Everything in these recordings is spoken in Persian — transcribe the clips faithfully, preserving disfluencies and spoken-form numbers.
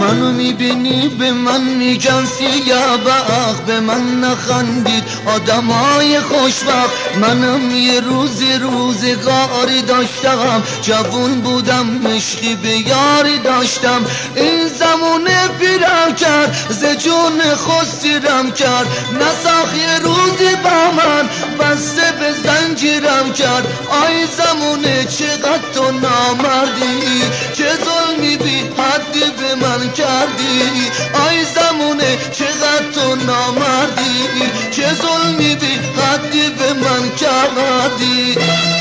منو میبینی به من میگن سیاه بخت، به من نخندید آدمای خوشبخت. منم یه روزی روزگاری داشتم، جوون بودم عشقی به یاری داشتم. این زمونه پیرم کرد ز جون خود سیرم کرد، نساخ یه روزی با من بسته به زنجیرم کرد. آی زمونه چقدر تو نامردی، چه ظلمی بی حدی به من کردی. آی زمونه چقدر تو نامردی، چه ظلمی بی حدی به من کردی.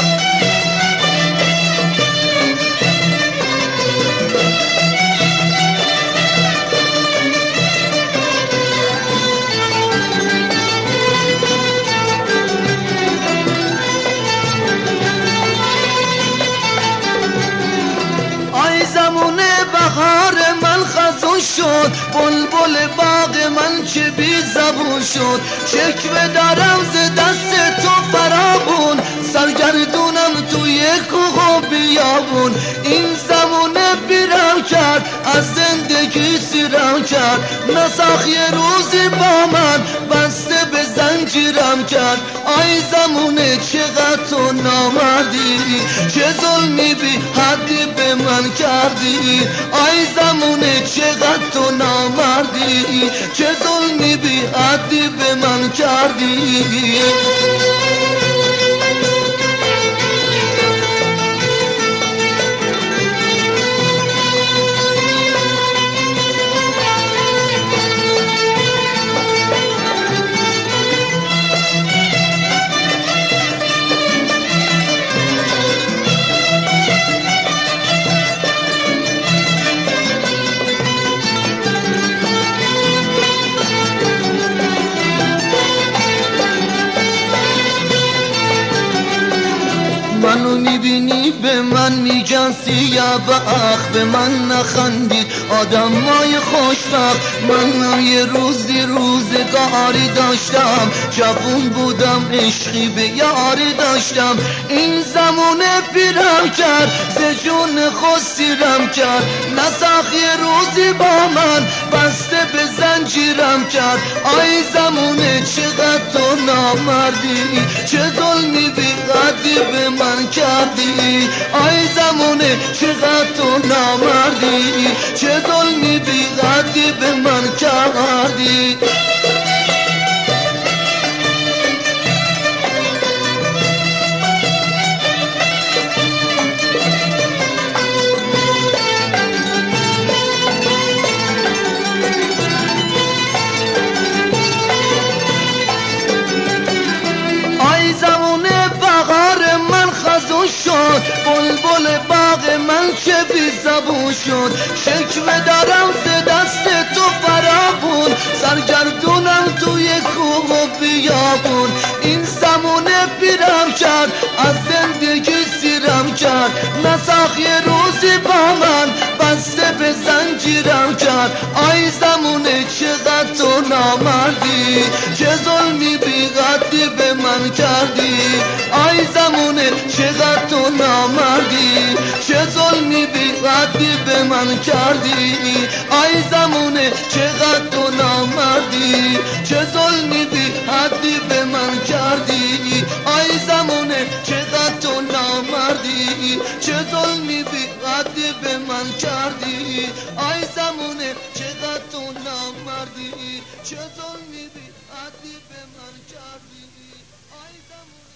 بهار من خزون شد، بلبل باغ من چه بی زبون شد. شکوه دارم ز دست تو فرابون، سرگردونم توی کوه و بیابون. این زمونه بیرم کرد از زندگی سیرم کرد، نساخ یه روزی با من بسته به زنجیرم کرد. آی زمونه چقدر تو نامردی، چه ظلمی بی حدی به من کردی. آی زمونه چقدر تو نامردی، چه ظلمی بی حدی به من کردی. منو میبینی به من میگن سیاه بخت، به من نخندید آدمای خوشبخت. منم یه روزی روزگاری داشتم، جوون بودم عشقی به یاری داشتم. این زمونه پیرم کرد ز جون خود سیرم کرد، نساخ یه روزی با من بسته به زنجیرم کرد. آی زمونه چقدر تو نامردی، چه ظلمی بی حدی به من کردی. آی زمونه چقدر تو نامردی، چه ظلمی بی حدی به من کردی. شد بلبل باغ من چه بی زبون شد. شکوه دارم ز دست تو فرابون، سرگردونم توی کوه و بیابون. این زمونه پیرم کرد از زندگی سیرم کرد، نساخ یه روزی با من بسته به زنجیرم کرد. آی زمونه چقدر تو نامردی، چه ظلمی بی حدی به من کردی. آی زمونه چقدر تو نامردی، چه ظلمی بی حدی به من کردی. آی زمونه چقدر تو نامردی، چه ظلمی بی حدی به من کردی. آی زمونه چقدر تو نامردی، چه ظلمی بی حدی به من کردی. آی زمونه چقدر تو نامردی، چه ظلمی بی حدی به من کردی. آی زمونه